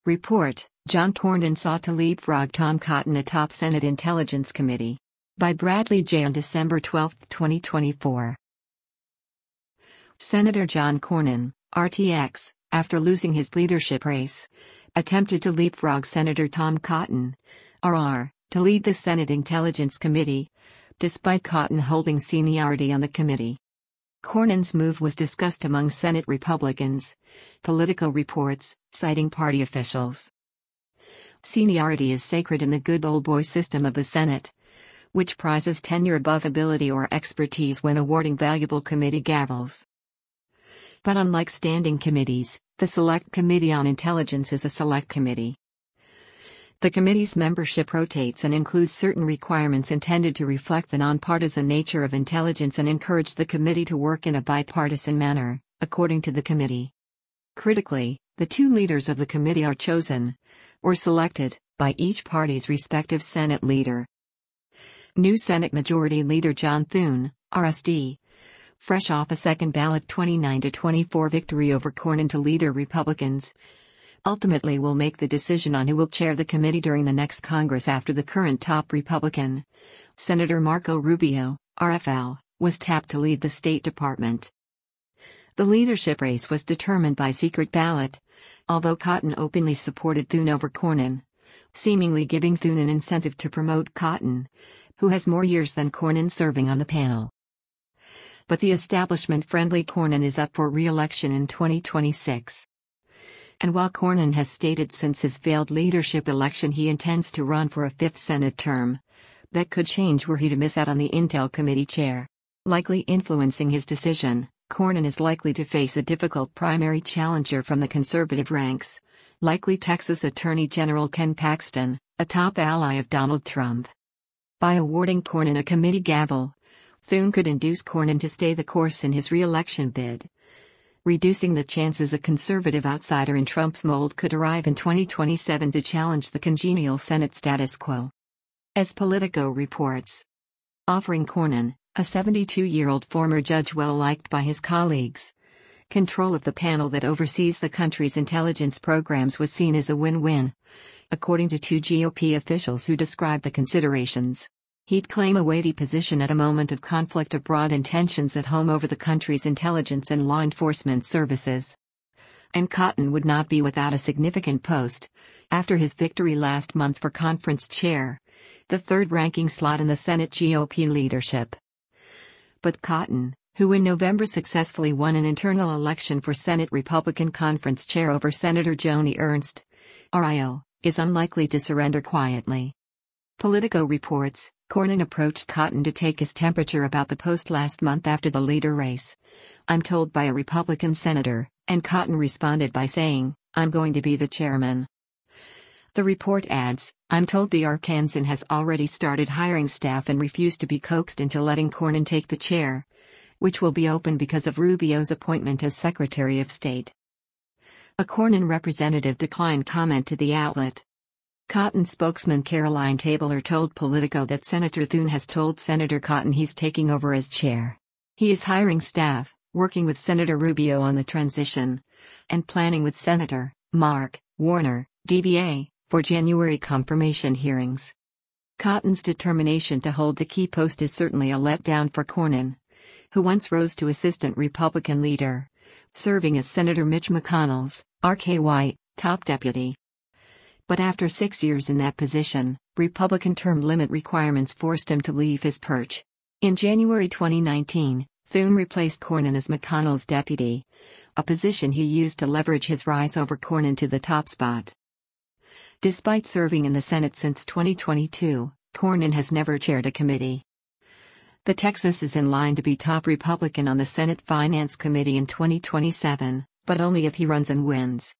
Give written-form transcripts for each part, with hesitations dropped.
Report: John Cornyn sought to leapfrog Tom Cotton atop Senate Intelligence Committee. By Bradley J. on December 12, 2024. Senator John Cornyn, RTX, after losing his leadership race, attempted to leapfrog Senator Tom Cotton, RR, to lead the Senate Intelligence Committee, despite Cotton holding seniority on the committee. Cornyn's move was discussed among Senate Republicans, Politico reports, citing party officials. Seniority is sacred in the good old boy system of the Senate, which prizes tenure above ability or expertise when awarding valuable committee gavels. But unlike standing committees, the Select Committee on Intelligence is a select committee. The committee's membership rotates and includes certain requirements intended to reflect the nonpartisan nature of intelligence and encourage the committee to work in a bipartisan manner, according to the committee. Critically, the two leaders of the committee are chosen, or selected, by each party's respective Senate leader. New Senate Majority Leader John Thune, RSD, fresh off a second ballot 29-24 victory over Cornyn to leader Republicans, ultimately will make the decision on who will chair the committee during the next Congress after the current top Republican, Senator Marco Rubio, RFL, was tapped to lead the State Department. The leadership race was determined by secret ballot, although Cotton openly supported Thune over Cornyn, seemingly giving Thune an incentive to promote Cotton, who has more years than Cornyn serving on the panel. But the establishment-friendly Cornyn is up for re-election in 2026. And while Cornyn has stated since his failed leadership election he intends to run for a fifth Senate term, that could change were he to miss out on the Intel Committee chair. Likely influencing his decision, Cornyn is likely to face a difficult primary challenger from the conservative ranks, likely Texas Attorney General Ken Paxton, a top ally of Donald Trump. By awarding Cornyn a committee gavel, Thune could induce Cornyn to stay the course in his re-election bid, reducing the chances a conservative outsider in Trump's mold could arrive in 2027 to challenge the congenial Senate status quo. As Politico reports, offering Cornyn, a 72-year-old former judge well-liked by his colleagues, control of the panel that oversees the country's intelligence programs was seen as a win-win, according to two GOP officials who described the considerations. He'd claim a weighty position at a moment of conflict abroad and tensions at home over the country's intelligence and law enforcement services. And Cotton would not be without a significant post, after his victory last month for conference chair, the third-ranking slot in the Senate GOP leadership. But Cotton, who in November successfully won an internal election for Senate Republican conference chair over Senator Joni Ernst, RIO, is unlikely to surrender quietly. Politico reports, Cornyn approached Cotton to take his temperature about the post last month after the leader race. "I'm told by a Republican senator," and Cotton responded by saying, "I'm going to be the chairman." The report adds, "I'm told the Arkansan has already started hiring staff and refused to be coaxed into letting Cornyn take the chair, which will be open because of Rubio's appointment as Secretary of State." A Cornyn representative declined comment to the outlet. Cotton spokesman Caroline Tabler told Politico that Senator Thune has told Senator Cotton he's taking over as chair. He is hiring staff, working with Senator Rubio on the transition, and planning with Senator Mark Warner, DBA, for January confirmation hearings. Cotton's determination to hold the key post is certainly a letdown for Cornyn, who once rose to assistant Republican leader, serving as Senator Mitch McConnell's, RKY, top deputy. But after 6 years in that position, Republican term limit requirements forced him to leave his perch. In January 2019, Thune replaced Cornyn as McConnell's deputy, a position he used to leverage his rise over Cornyn to the top spot. Despite serving in the Senate since 2022, Cornyn has never chaired a committee. The Texas is in line to be top Republican on the Senate Finance Committee in 2027, but only if he runs and wins.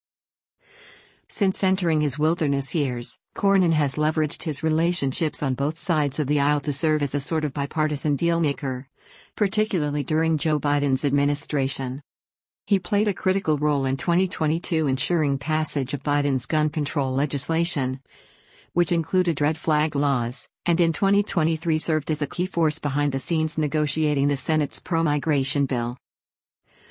Since entering his wilderness years, Cornyn has leveraged his relationships on both sides of the aisle to serve as a sort of bipartisan dealmaker, particularly during Joe Biden's administration. He played a critical role in 2022 ensuring passage of Biden's gun control legislation, which included red flag laws, and in 2023 served as a key force behind the scenes negotiating the Senate's pro-migration bill.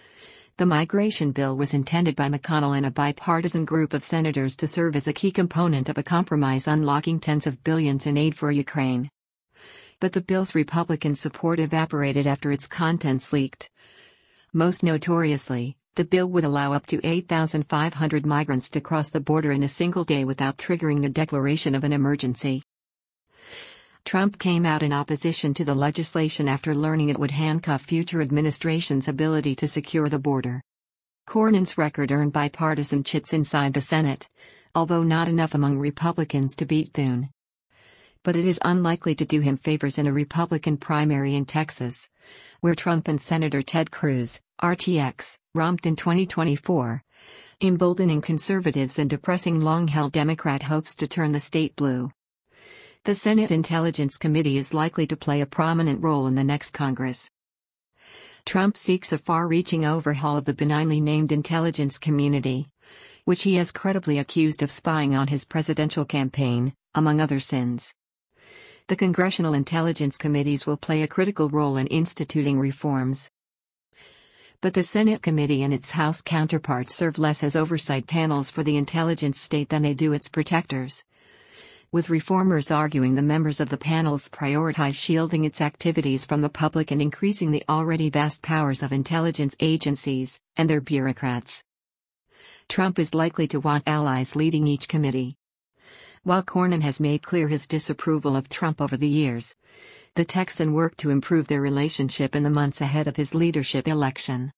The migration bill was intended by McConnell and a bipartisan group of senators to serve as a key component of a compromise unlocking tens of billions in aid for Ukraine. But the bill's Republican support evaporated after its contents leaked. Most notoriously, the bill would allow up to 8,500 migrants to cross the border in a single day without triggering the declaration of an emergency. Trump came out in opposition to the legislation after learning it would handcuff future administrations' ability to secure the border. Cornyn's record earned bipartisan chits inside the Senate, although not enough among Republicans to beat Thune. But it is unlikely to do him favors in a Republican primary in Texas, where Trump and Senator Ted Cruz, RTX, romped in 2024, emboldening conservatives and depressing long-held Democrat hopes to turn the state blue. The Senate Intelligence Committee is likely to play a prominent role in the next Congress. Trump seeks a far-reaching overhaul of the benignly named intelligence community, which he has credibly accused of spying on his presidential campaign, among other sins. The congressional intelligence committees will play a critical role in instituting reforms. But the Senate committee and its House counterparts serve less as oversight panels for the intelligence state than they do its protectors, with reformers arguing the members of the panels prioritize shielding its activities from the public and increasing the already vast powers of intelligence agencies and their bureaucrats. Trump is likely to want allies leading each committee. While Cornyn has made clear his disapproval of Trump over the years, the Texan worked to improve their relationship in the months ahead of his leadership election.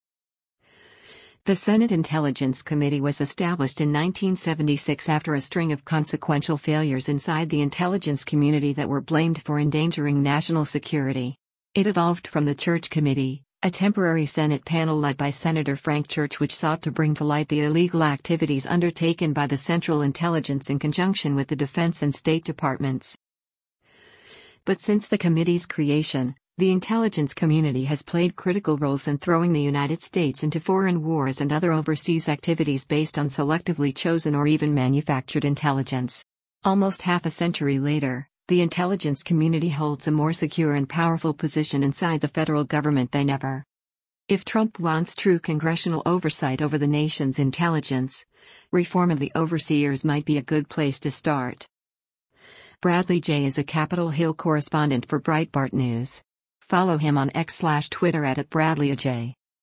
The Senate Intelligence Committee was established in 1976 after a string of consequential failures inside the intelligence community that were blamed for endangering national security. It evolved from the Church Committee, a temporary Senate panel led by Senator Frank Church which sought to bring to light the illegal activities undertaken by the Central Intelligence in conjunction with the Defense and State Departments. But since the committee's creation, the intelligence community has played critical roles in throwing the United States into foreign wars and other overseas activities based on selectively chosen or even manufactured intelligence. Almost half a century later, the intelligence community holds a more secure and powerful position inside the federal government than ever. If Trump wants true congressional oversight over the nation's intelligence, reform of the overseers might be a good place to start. Bradley J. is a Capitol Hill correspondent for Breitbart News. Follow him on X/Twitter @BradleyJ.